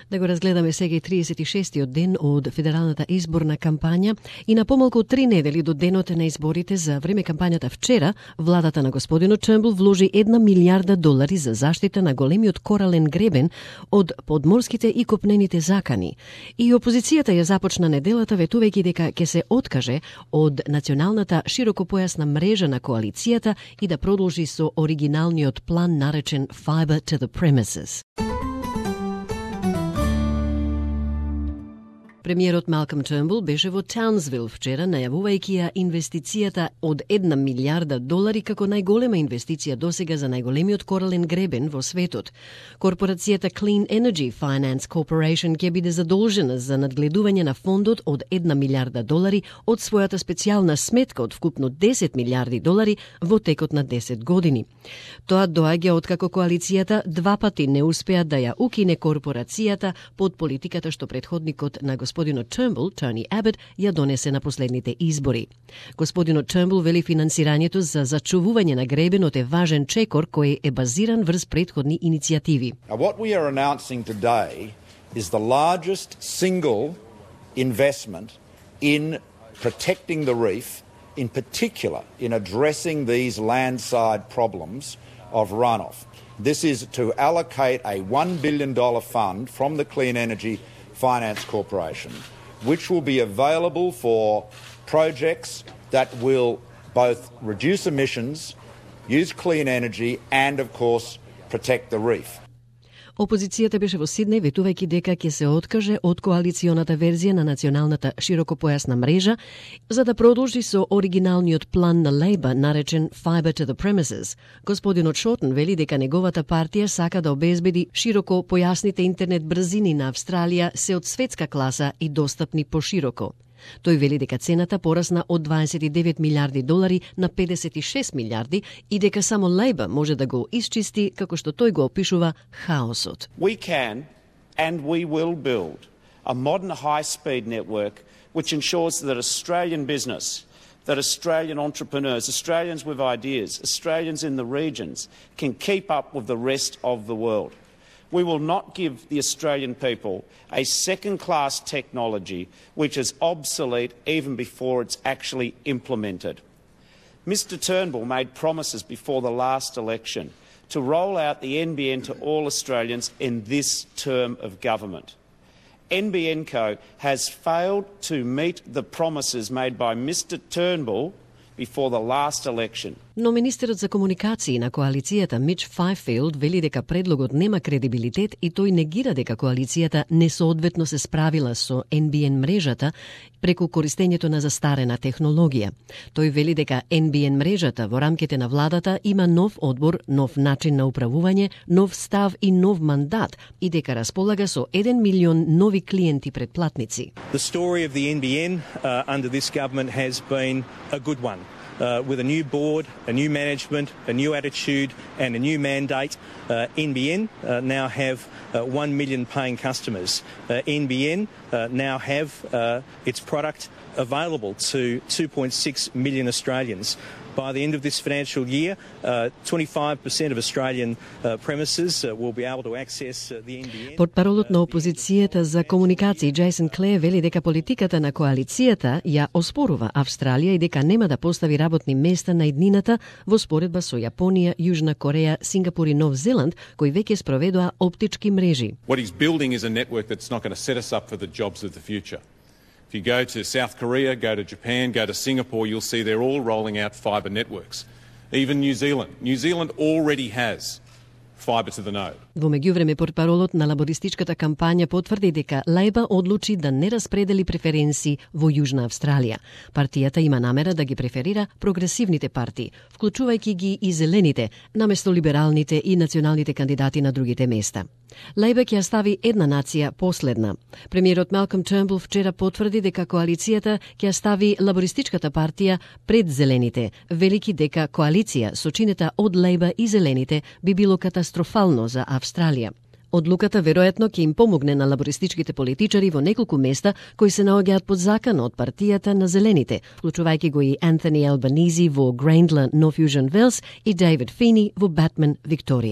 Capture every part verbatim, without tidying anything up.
Да го разгледаме сега и тридесет и шестиот ден од федералната изборна кампања и на помалку од три недели до денот на изборите за време кампањата вчера, владата на господинот Тurnbull вложи една милијарда долари за заштита на големиот корален гребен од подморските и копнените закани. И опозицијата ја започна неделата ветувајќи дека ќе се откаже од националната широкопојасна мрежа на коалицијата и да продолжи со оригиналниот план наречен Fiber to the Premises. Премиерот Малком Turnbull беше во Таунсвил вчера, најавувајќи ја инвестицијата од една милијарда долари како најголема инвестиција досега за најголемиот корален гребен во светот. Корпорацијата Clean Energy Finance Corporation ќе биде задолжена за надгледување на фондот од една милијарда долари од својата специјална сметка од вкупно десет милијарди долари во текот на десет години. Тоа доаѓа откако коалицијата два пати не успеа да ја укине корпорацијата под политиката што претходникот на господинот Turnbull, Тони Абот, ја донесе на последните избори. Господинот Turnbull вели финансирањето за зачувување на гребенот е важен чекор кој е базиран врз претходни иницијативи. What we are announcing today is the largest single investment in protecting the reef, in particular in addressing these landside problems of runoff. This is to allocate a one billion dollars fund from the Clean Energy Finance Corporation, which will be available for projects that will both reduce emissions, use clean energy and, of course, protect the reef. Опозицијата беше во Сиднеј ветувајќи дека ќе се откаже од коалиционата верзија на националната широкопојасна мрежа за да продолжи со оригиналниот план на Лейбар наречен Fiber to the Premises. Господинот Шортон вели дека неговата партија сака да обезбеди широко појасните интернет брзини на Австралија се од светска класа и достапни пошироко. Тој вели дека цената порасна од дваесет и девет милијарди долари на педесет и шест милијарди и дека само Лейбар може да го исчисти, како што тој го опишува, хаосот. We can and we will build a modern high-speed network which ensures that Australian business, that Australian entrepreneurs, Australians with ideas, Australians in the regions can keep up with the rest of the world. We will not give the Australian people a second-class technology which is obsolete even before it's actually implemented. Mister Turnbull made promises before the last election to roll out the N B N to all Australians in this term of government. N B N Co has failed to meet the promises made by Mister Turnbull before the last election. Но министерот за комуникации на коалицијата Мич Фајфилд вели дека предлогот нема кредибилитет и тој негира дека коалицијата несоодветно се справила со Ен Би Ен мрежата преку користењето на застарена технологија. Тој вели дека Ен Би Ен мрежата во рамките на владата има нов одбор, нов начин на управување, нов став и нов мандат и дека располага со еден милион нови клиенти предплатници. The story of the N B N uh, under this government has been a good one. Uh, with a new board, a new management, a new attitude and a new mandate, uh, N B N uh, now have uh, one million paying customers. Uh, N B N uh, now have uh, its product available to two point six million Australians. By the end of this financial year, uh, twenty-five percent of Australian uh, premises uh, will be able to access uh, the N B N. Портпаролот на опозицијата за комуникации Джейсон Клеј вели дека политиката на коалицијата ја оспорува Австралија и дека нема да постави работни места на иднината во споредба со Јапонија, Јужна Кореја, Сингапур и Нов Зеланд, кои веќе спроведува оптички мрежи. What he's building is a network that's not going to set us up for the jobs of the future. If you go to South Korea, go to Japan, go to Singapore, you'll see they're all rolling out fibre networks. Even New Zealand. New Zealand already has fibre to the node. Во меѓувреме, портпаролот на лабористичката кампања потврди дека Лейбар одлучи да не распредели преференции во Јужна Австралија. Партијата има намера да ги преферира прогресивните партии, вклучувајќи ги и зелените, наместо либералните и националните кандидати на другите места. Лейбар ќе стави една нација последна. Премиерот Малком Turnbull вчера потврди дека коалицијата ќе стави лабористичката партија пред зелените, велики дека коалиција сочинета од Лейбар и зелените би било катастрофално за Австралија. Одлуката веројатно ќе им помогне на лабористичките политичари во неколку места кои се наоѓаат под закан од партијата на зелените, вклучувајќи го и Антони Албанизи во Грейндлер, Нов Јужен Велс и Дейвид Фини во Батман, Викторија.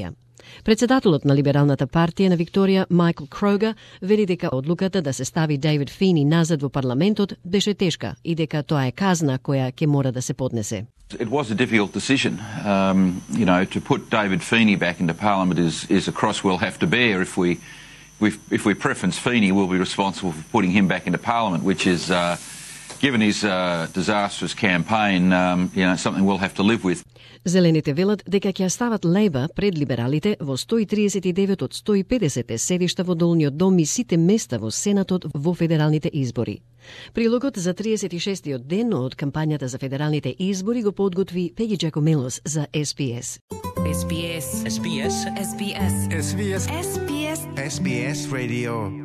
Председателот на Либералната партија на Викторија, Майкл Крогер, вели дека одлуката да се стави Дейвид Фини назад во парламентот беше тешка и дека тоа е казна која ќе мора да се поднесе. It was a difficult decision. Um, you know, to put David Feeney back into Parliament is, is a cross we'll have to bear. If we, if, if we preference Feeney, we'll be responsible for putting him back into Parliament, which is, uh, given his uh, disastrous campaign, um, you know, something we'll have to live with. Зелените велат дека ќе стават Лейбър пред либералите во сто и триесет и девет од сто и педесет седишта во долниот дом и сите места во Сенатот во федералните избори. Прилогот за триесет и шестиот ден од кампањата за федералните избори го подготви Пеги Джакомелос за Ес Би Ес. Ес Би Ес. Ес Би Ес. Ес Би Ес. Ес Би Ес. Ес Би Ес. Ес Би Ес Radio.